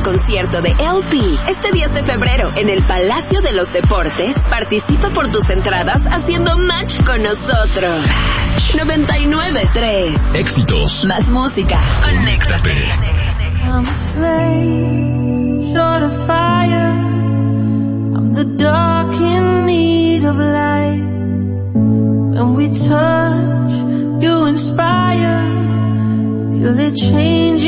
concierto de LP este 10 de febrero en el Palacio de los Deportes. Participa por tus entradas haciendo match con nosotros. 99.3 Éxitos. Más música. Conéctate. I'm a flame, sort of fire.